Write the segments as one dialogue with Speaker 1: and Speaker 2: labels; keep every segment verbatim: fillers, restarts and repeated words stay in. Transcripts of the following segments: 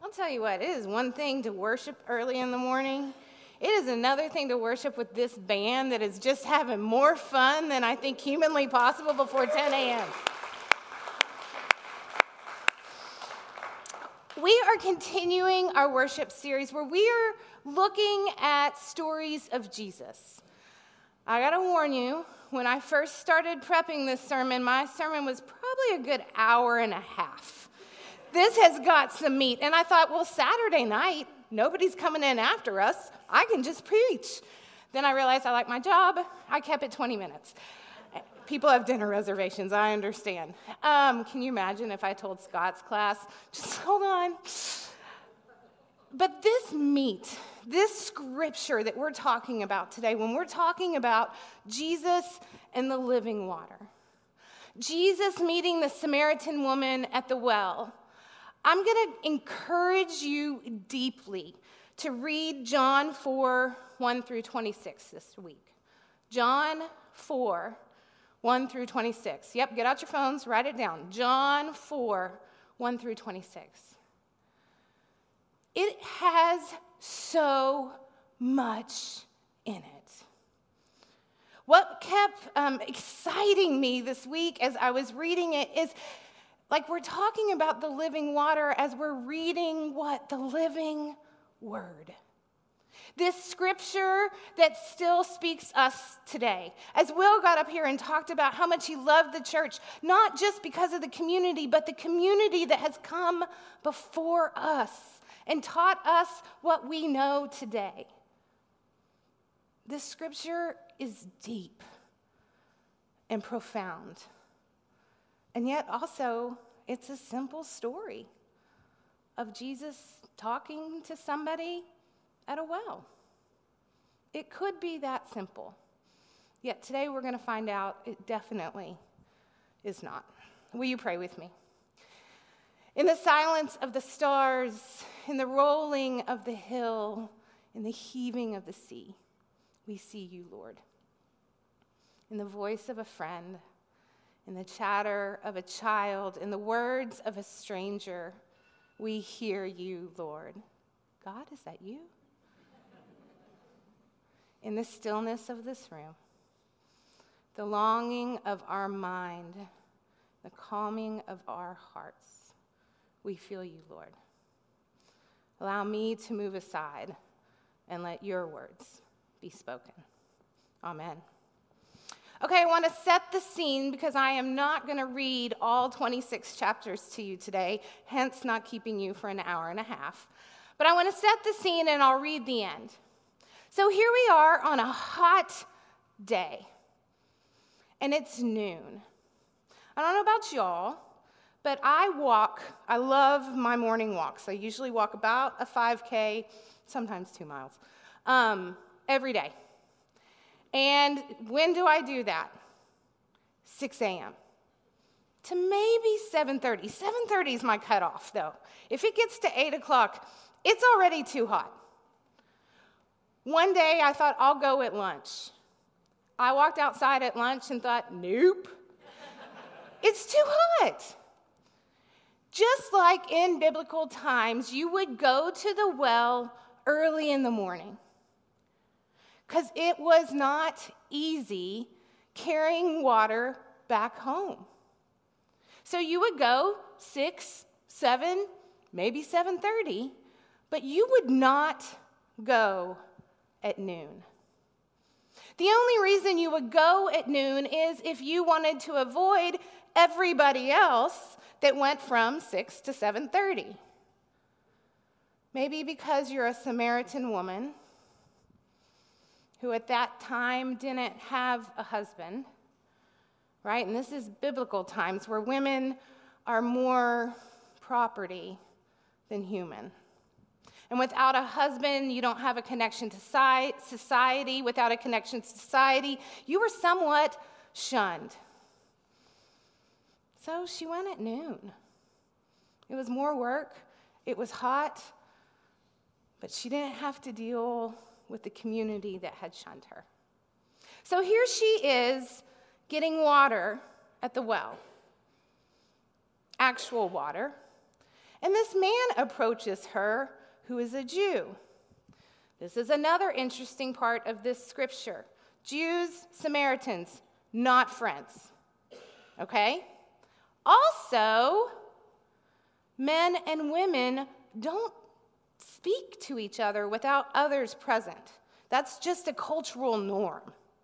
Speaker 1: I'll tell you what, it is one thing to worship early in the morning. It is another thing to worship with this band that is just having more fun than I think humanly possible before ten a.m. We are continuing our worship series where we are looking at stories of Jesus. I gotta warn you, when I first started prepping this sermon, my sermon was probably a good hour and a half. This has got some meat, and I thought, well, Saturday night, nobody's coming in after us. I can just preach. Then I realized I like my job. I kept it twenty minutes. People have dinner reservations, I understand. Um, can you imagine if I told Scott's class, just hold on. But this meat, this scripture that we're talking about today, when we're talking about Jesus and the living water, Jesus meeting the Samaritan woman at the well, I'm going to encourage you deeply to read John four, one through twenty-six this week. John four, one through twenty-six. Yep, get out your phones, write it down. John four, one through twenty-six. It has so much in it. What kept um, exciting me this week as I was reading it is, like, we're talking about the living water as we're reading what? The living word. This scripture that still speaks us today. As Will got up here and talked about how much he loved the church, not just because of the community, but the community that has come before us and taught us what we know today. This scripture is deep and profound. And yet also, it's a simple story of Jesus talking to somebody at a well. It could be that simple. Yet today we're going to find out it definitely is not. Will you pray with me? In the silence of the stars, in the rolling of the hill, in the heaving of the sea, we see you, Lord. In the voice of a friend, in the chatter of a child, in the words of a stranger, we hear you, Lord. God, is that you? In the stillness of this room, the longing of our mind, the calming of our hearts, we feel you, Lord. Allow me to move aside and let your words be spoken. Amen. Okay, I want to set the scene because I am not going to read all twenty-six chapters to you today, hence not keeping you for an hour and a half. But I want to set the scene and I'll read the end. So here we are on a hot day, and it's noon. I don't know about y'all, but I walk, I love my morning walks. I usually walk about a five K, sometimes two miles, um, every day. And when do I do that? six a.m. to maybe seven thirty. seven thirty is my cutoff, though. If it gets to eight o'clock, it's already too hot. One day I thought, I'll go at lunch. I walked outside at lunch and thought, nope, it's too hot. Just like in biblical times, you would go to the well early in the morning because it was not easy carrying water back home. So you would go six, seven, maybe seven thirty, but you would not go at noon. The only reason you would go at noon is if you wanted to avoid everybody else that went from six to seven thirty. Maybe because you're a Samaritan woman who at that time didn't have a husband, right? And this is biblical times where women are more property than human. And without a husband, you don't have a connection to society. Without a connection to society, you were somewhat shunned. So she went at noon. It was more work. It was hot. But she didn't have to deal with the community that had shunned her. So here she is getting water at the well. Actual water. And this man approaches her, who is a Jew. This is another interesting part of this scripture. Jews, Samaritans, not friends. Okay? Also, men and women don't speak to each other without others present. That's just a cultural norm.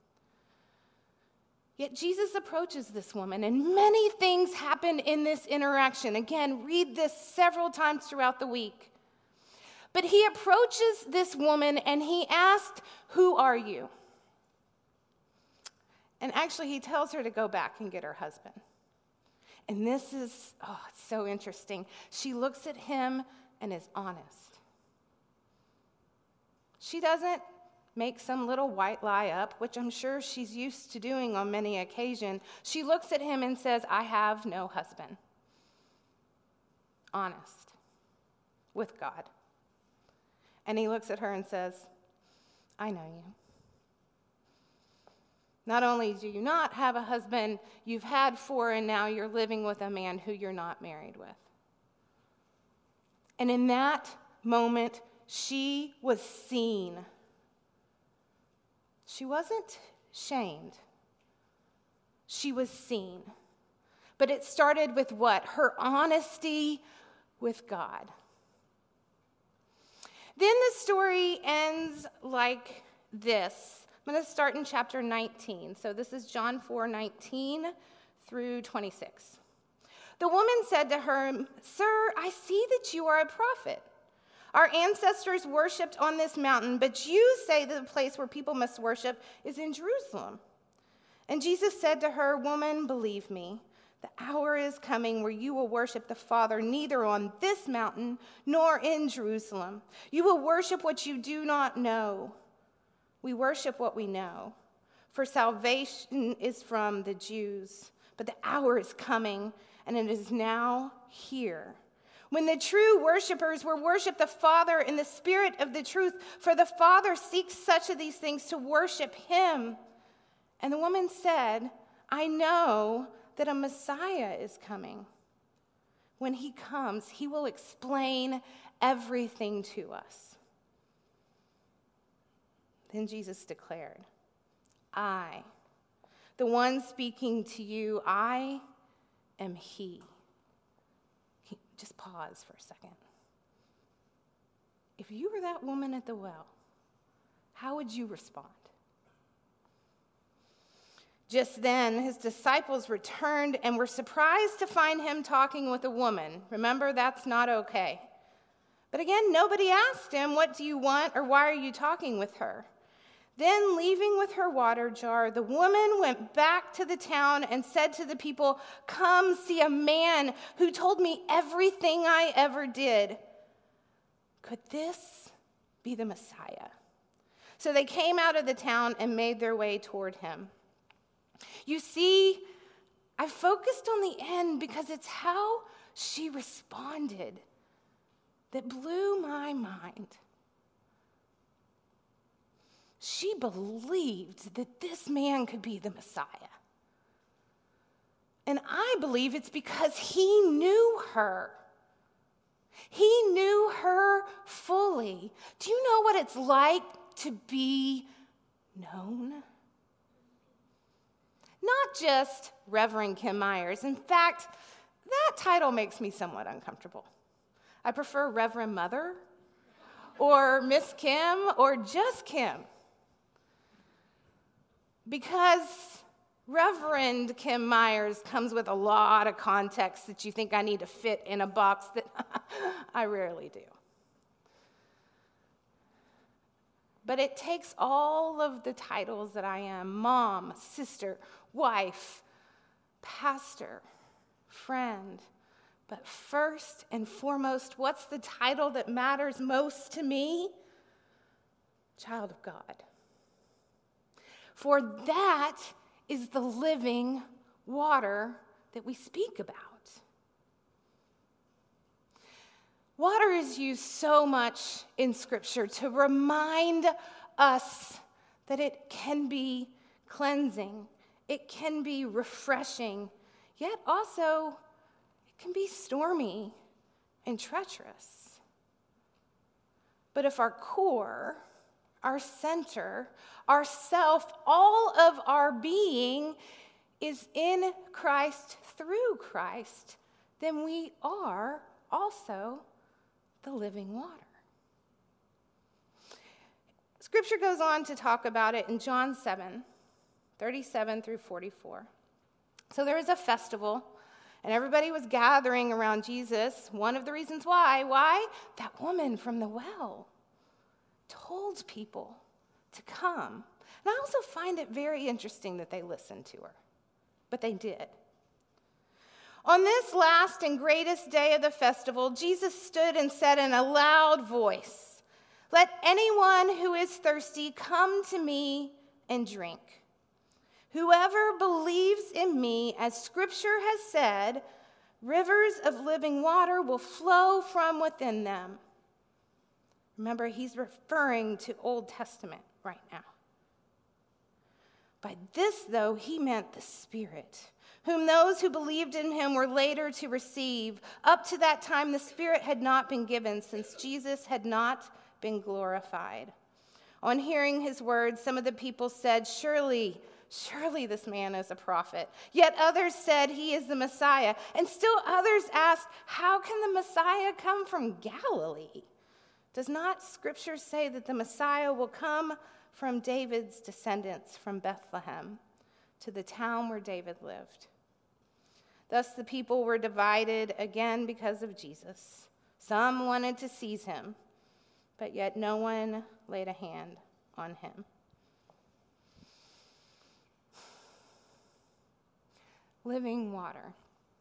Speaker 1: Yet Jesus approaches this woman, and many things happen in this interaction. Again, read this several times throughout the week. But he approaches this woman, and he asked, "Who are you?" And actually, he tells her to go back and get her husband. And this is, oh, it's so interesting. She looks at him and is honest. She doesn't make some little white lie up, which I'm sure she's used to doing on many occasions. She looks at him and says, "I have no husband." Honest with God. And he looks at her and says, "I know you. Not only do you not have a husband, you've had four, and now you're living with a man who you're not married with." And in that moment, she was seen. She wasn't shamed. She was seen. But it started with what? Her honesty with God. Then the story ends like this. I'm going to start in chapter nineteen. So this is John four nineteen through twenty-six. The woman said to her, "Sir, I see that you are a prophet. Our ancestors worshipped on this mountain, but you say that the place where people must worship is in Jerusalem." And Jesus said to her, "Woman, believe me, the hour is coming where you will worship the Father neither on this mountain nor in Jerusalem. You will worship what you do not know. We worship what we know, for salvation is from the Jews. But the hour is coming, and it is now here, when the true worshipers will worship the Father in the spirit of the truth, for the Father seeks such of these things to worship him." And the woman said, "I know that a Messiah is coming. When he comes, he will explain everything to us." Then Jesus declared, "I, the one speaking to you, I am he." Just pause for a second. If you were that woman at the well, how would you respond? Just then, his disciples returned and were surprised to find him talking with a woman. Remember, that's not okay. But again, nobody asked him, "What do you want?" or "Why are you talking with her?" Then, leaving with her water jar, the woman went back to the town and said to the people, "Come see a man who told me everything I ever did. Could this be the Messiah?" So they came out of the town and made their way toward him. You see, I focused on the end because it's how she responded that blew my mind. She believed that this man could be the Messiah. And I believe it's because he knew her. He knew her fully. Do you know what it's like to be known? Not just Reverend Kim Myers. In fact, that title makes me somewhat uncomfortable. I prefer Reverend Mother or Miss Kim or just Kim. Because Reverend Kim Myers comes with a lot of context that you think I need to fit in a box that I rarely do. But it takes all of the titles that I am: mom, sister, wife, pastor, friend. But first and foremost, what's the title that matters most to me? Child of God. For that is the living water that we speak about. Water is used so much in Scripture to remind us that it can be cleansing, it can be refreshing, yet also it can be stormy and treacherous. But if our core, our center, our self, all of our being is in Christ through Christ, then we are also the living water. Scripture goes on to talk about it in John seven, thirty-seven through forty-four. So there was a festival, and everybody was gathering around Jesus. One of the reasons why, why? That woman from the well told people to come. And I also find it very interesting that they listened to her, but they did. On this last and greatest day of the festival, Jesus stood and said in a loud voice, "Let anyone who is thirsty come to me and drink. Whoever believes in me, as Scripture has said, rivers of living water will flow from within them." Remember, he's referring to Old Testament right now. By this, though, he meant the Spirit, whom those who believed in him were later to receive. Up to that time, the Spirit had not been given, since Jesus had not been glorified. On hearing his words, some of the people said, Surely, surely this man is a prophet. Yet others said he is the Messiah. And still others asked, How can the Messiah come from Galilee? Does not Scripture say that the Messiah will come from David's descendants from Bethlehem to the town where David lived? Thus the people were divided again because of Jesus. Some wanted to seize him, but yet no one laid a hand on him. Living water.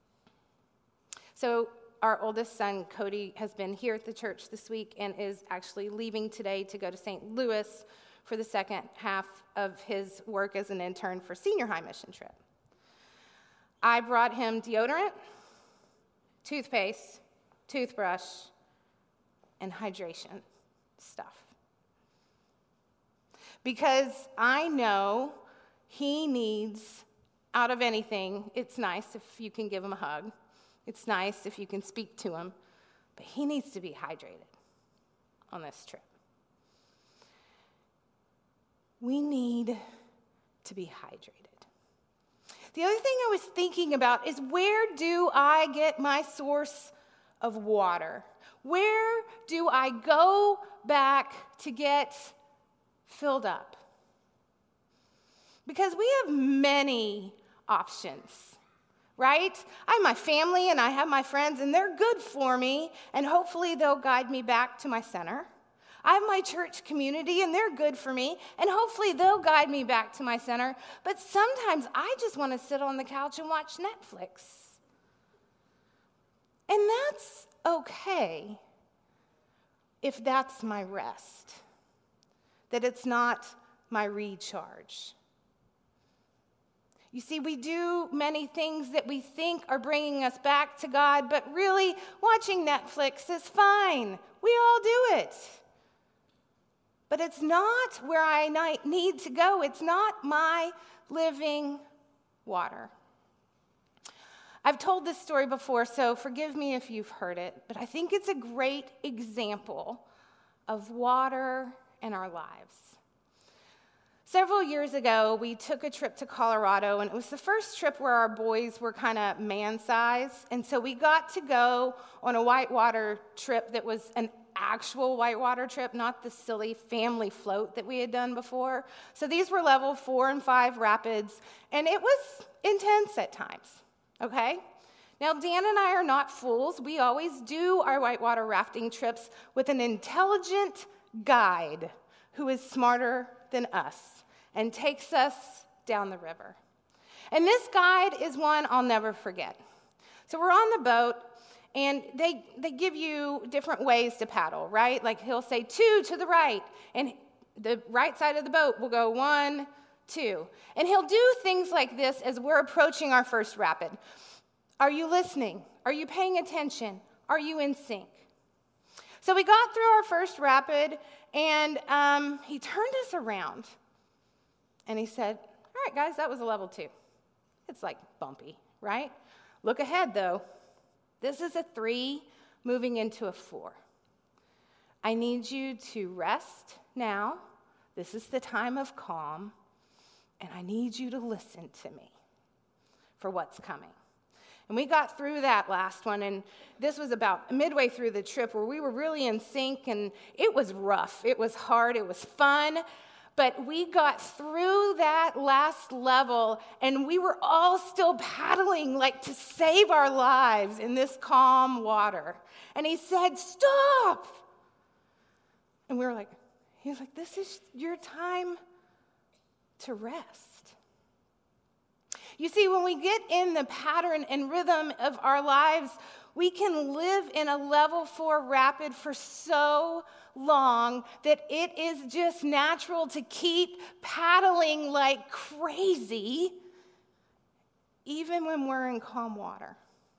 Speaker 1: So our oldest son, Cody, has been here at the church this week and is actually leaving today to go to Saint Louis for the second half of his work as an intern for senior high mission trip. I brought him deodorant, toothpaste, toothbrush, and hydration stuff. Because I know he needs, out of anything, it's nice if you can give him a hug. It's nice if you can speak to him, but he needs to be hydrated on this trip. We need to be hydrated. The other thing I was thinking about is, where do I get my source of water? Where do I go back to get filled up? Because we have many options. Right? I have my family and I have my friends, and they're good for me, and hopefully they'll guide me back to my center. I have my church community, and they're good for me, and hopefully they'll guide me back to my center. But sometimes I just want to sit on the couch and watch Netflix. And that's okay if that's my rest, that it's not my recharge. You see, we do many things that we think are bringing us back to God, but really, watching Netflix is fine. We all do it. But it's not where I need to go. It's not my living water. I've told this story before, so forgive me if you've heard it, but I think it's a great example of water in our lives. Several years ago, we took a trip to Colorado, and it was the first trip where our boys were kind of man-sized, and so we got to go on a whitewater trip that was an actual whitewater trip, not the silly family float that we had done before. So these were level four and five rapids, and it was intense at times, okay? Now, Dan and I are not fools. We always do our whitewater rafting trips with an intelligent guide who is smarter than us and takes us down the river. And this guide is one I'll never forget. So we're on the boat, and they they give you different ways to paddle, right? Like he'll say two to the right, and the right side of the boat will go one, two. And he'll do things like this as we're approaching our first rapid. Are you listening? Are you paying attention? Are you in sync? So we got through our first rapid, and um, he turned us around, and he said, all right, guys, that was a level two. It's like bumpy, right? Look ahead, though. This is a three moving into a four. I need you to rest now. This is the time of calm, and I need you to listen to me for what's coming. And we got through that last one, and this was about midway through the trip where we were really in sync, and it was rough. It was hard. It was fun. But we got through that last level, and we were all still paddling like to save our lives in this calm water. And he said, stop! And we were like, he was like, this is your time to rest. You see, when we get in the pattern and rhythm of our lives, we can live in a level four rapid for so long that it is just natural to keep paddling like crazy, even when we're in calm water.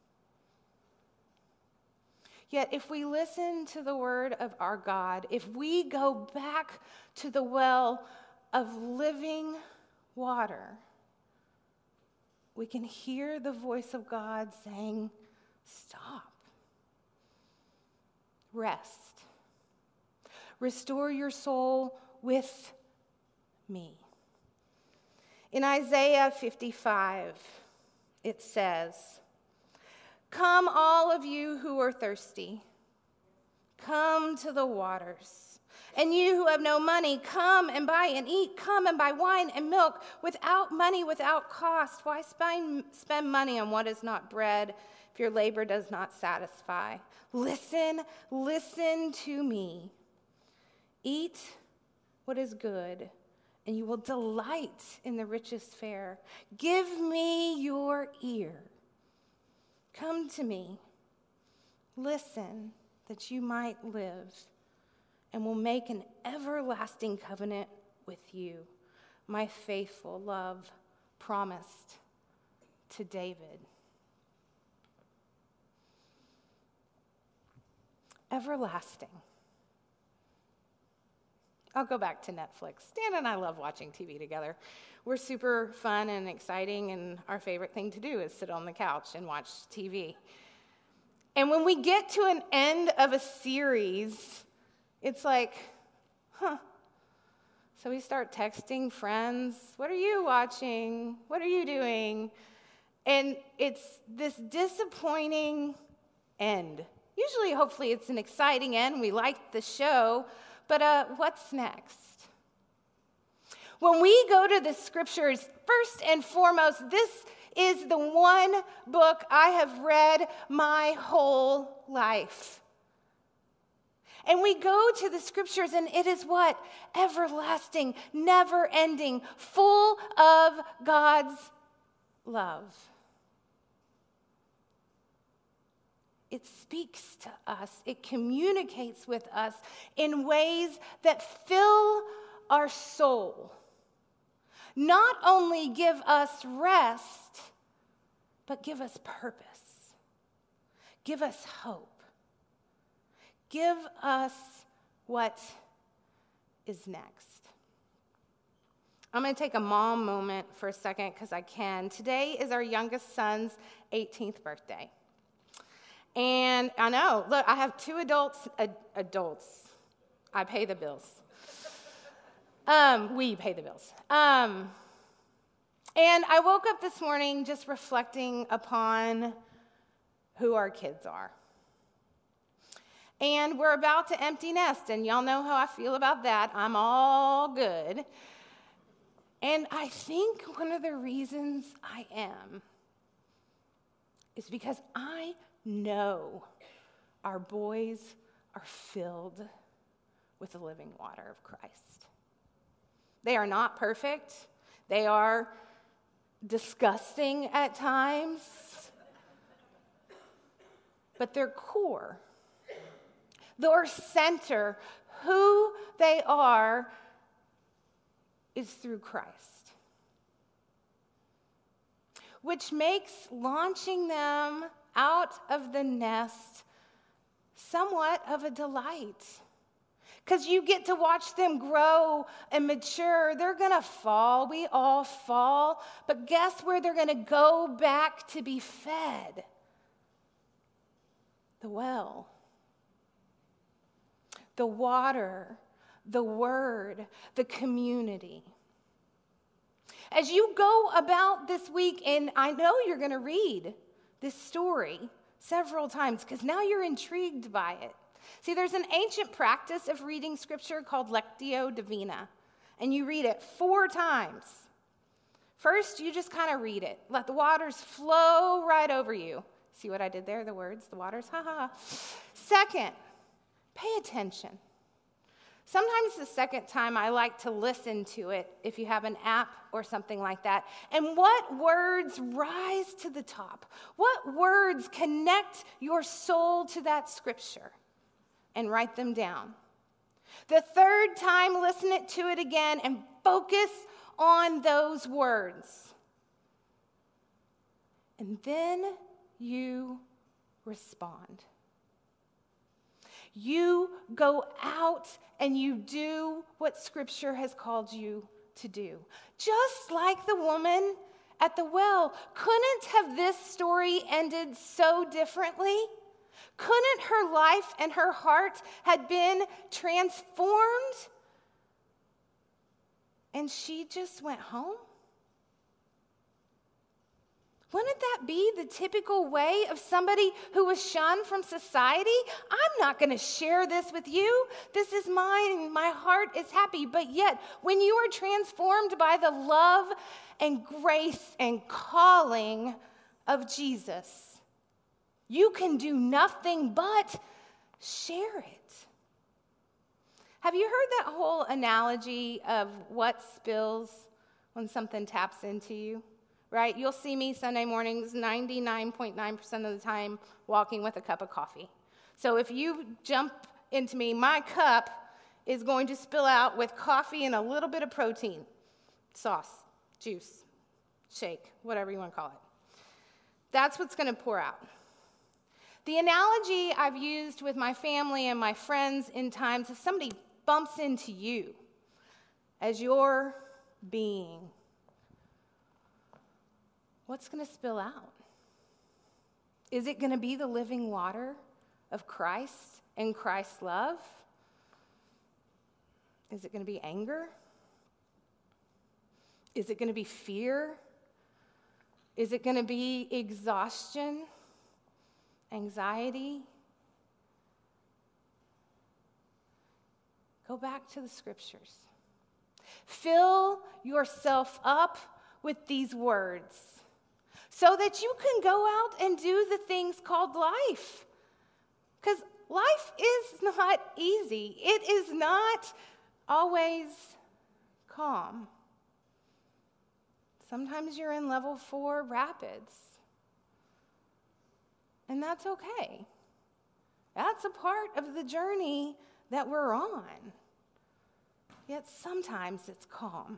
Speaker 1: Yet if we listen to the word of our God, if we go back to the well of living water, we can hear the voice of God saying, stop. Rest. Restore your soul with me. In Isaiah fifty-five, it says, come, all of you who are thirsty, come to the waters. And you who have no money, come and buy and eat. Come and buy wine and milk without money, without cost. Why spend, spend money on what is not bread if your labor does not satisfy? Listen, listen to me. Eat what is good, and you will delight in the richest fare. Give me your ear. Come to me. Listen, that you might live, and will make an everlasting covenant with you, my faithful love promised to David. Everlasting. I'll go back to Netflix. Stan and I love watching T V together. We're super fun and exciting, and our favorite thing to do is sit on the couch and watch T V. And when we get to an end of a series, it's like, huh. So we start texting friends, what are you watching? What are you doing? And it's this disappointing end. Usually, hopefully, it's an exciting end. We like the show, but uh, what's next? When we go to the scriptures, first and foremost, this is the one book I have read my whole life. And we go to the scriptures, and it is what? Everlasting, never-ending, full of God's love. It speaks to us. It communicates with us in ways that fill our soul. Not only give us rest, but give us purpose. Give us hope. Give us what is next. I'm going to take a mom moment for a second because I can. Today is our youngest son's eighteenth birthday. And I know, look, I have two adults, ad- adults. I pay the bills. Um, we pay the bills. Um, and I woke up this morning just reflecting upon who our kids are. And we're about to empty nest, and y'all know how I feel about that. I'm all good. And I think one of the reasons I am is because I know our boys are filled with the living water of Christ. They are not perfect. They are disgusting at times. But their core, their center, who they are, is through Christ. Which makes launching them out of the nest somewhat of a delight. Because you get to watch them grow and mature. They're going to fall. We all fall. But guess where they're going to go back to be fed? the well, the water, the word, the community. As you go about this week, and I know you're going to read this story several times because now you're intrigued by it. See, there's an ancient practice of reading scripture called Lectio Divina, and you read it four times. First, you just kind of read it. Let the waters flow right over you. See what I did there? The words, the waters, ha ha ha. Second, pay attention. Sometimes the second time I like to listen to it if you have an app or something like that. And what words rise to the top? What words connect your soul to that scripture? And write them down. The third time, listen it to it again and focus on those words. And then you respond. You go out and you do what Scripture has called you to do. Just like the woman at the well. Couldn't have this story ended so differently? Couldn't her life and her heart had been transformed? And she just went home? Wouldn't that be the typical way of somebody who was shunned from society? I'm not going to share this with you. This is mine. My heart is happy. But yet, when you are transformed by the love and grace and calling of Jesus, you can do nothing but share it. Have you heard that whole analogy of what spills when something taps into you? Right? You'll see me Sunday mornings ninety-nine point nine percent of the time walking with a cup of coffee. So if you jump into me, my cup is going to spill out with coffee and a little bit of protein, sauce, juice, shake, whatever you want to call it. That's what's going to pour out. The analogy I've used with my family and my friends in times if somebody bumps into you as your being, what's going to spill out? Is it going to be the living water of Christ and Christ's love? Is it going to be anger? Is it going to be fear? Is it going to be exhaustion, anxiety? Go back to the scriptures. Fill yourself up with these words, so that you can go out and do the things called life. Because life is not easy. It is not always calm. Sometimes you're in level four rapids. And that's okay. That's a part of the journey that we're on. Yet sometimes it's calm.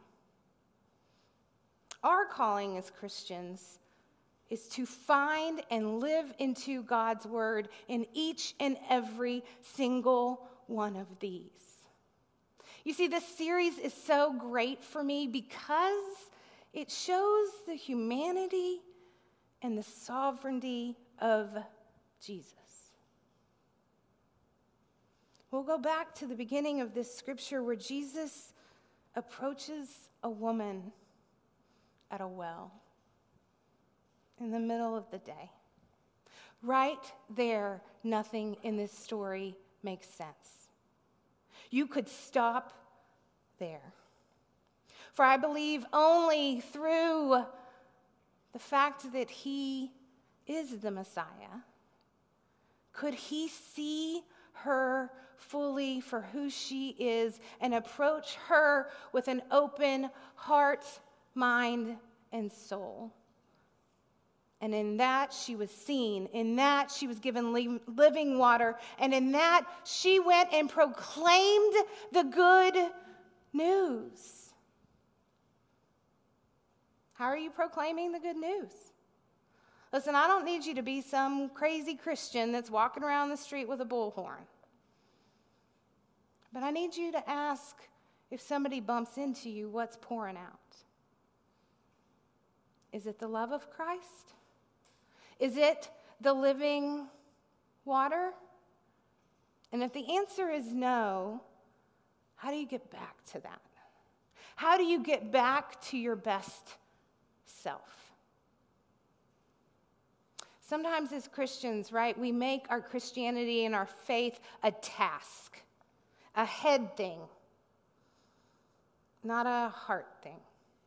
Speaker 1: Our calling as Christians is to find and live into God's word in each and every single one of these. You see, this series is so great for me because it shows the humanity and the sovereignty of Jesus. We'll go back to the beginning of this scripture where Jesus approaches a woman at a well in the middle of the day. Right there, nothing in this story makes sense. You could stop there. For I believe only through the fact that he is the Messiah could he see her fully for who she is and approach her with an open heart, mind, and soul. And in that, she was seen. In that, she was given living water. And in that, she went and proclaimed the good news. How are you proclaiming the good news? Listen, I don't need you to be some crazy Christian that's walking around the street with a bullhorn. But I need you to ask, if somebody bumps into you, what's pouring out? Is it the love of Christ? Is it the living water? And if the answer is no, how do you get back to that? How do you get back to your best self? Sometimes as Christians, right, we make our Christianity and our faith a task, a head thing, not a heart thing.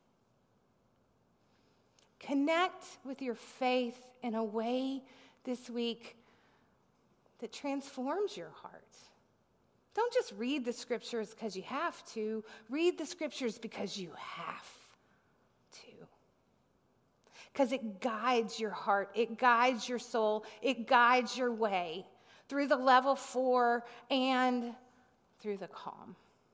Speaker 1: Connect with your faith in a way this week that transforms your heart. Don't just read the scriptures because you have to. Read the scriptures because you have to. Because it guides your heart. It guides your soul. It guides your way through the level four and through the calm.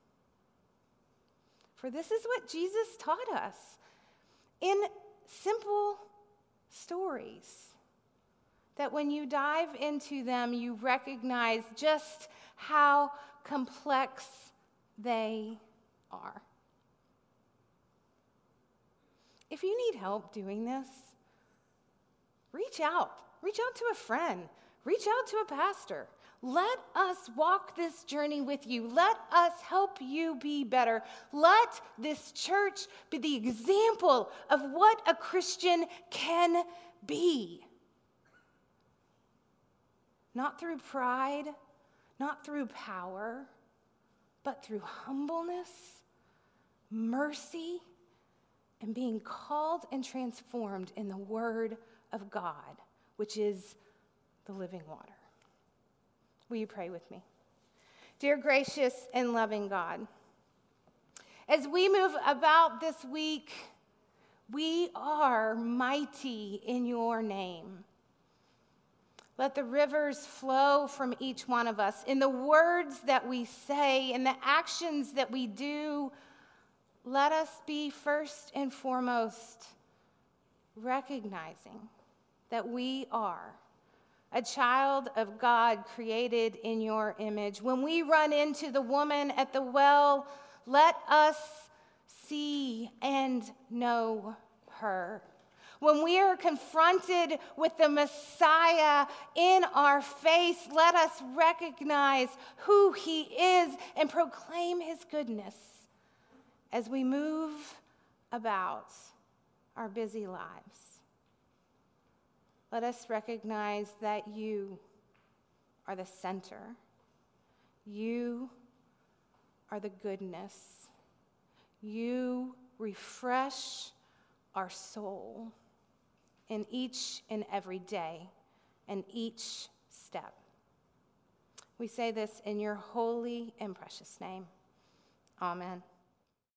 Speaker 1: For this is what Jesus taught us in simple stories, that when you dive into them, you recognize just how complex they are. If you need help doing this, reach out. Reach out to a friend. Reach out to a pastor. Let us walk this journey with you. Let us help you be better. Let this church be the example of what a Christian can be. Not through pride, not through power, but through humbleness, mercy, and being called and transformed in the Word of God, which is the living water. Will you pray with me? Dear gracious and loving God, as we move about this week, we are mighty in your name. Let the rivers flow from each one of us in the words that we say, in the actions that we do. Let us be first and foremost recognizing that we are a child of God created in your image. When we run into the woman at the well, let us see and know her. When we are confronted with the Messiah in our face, let us recognize who he is and proclaim his goodness as we move about our busy lives. Let us recognize that you are the center. You are the goodness. You refresh our soul in each and every day and each step. We say this in your holy and precious name. Amen.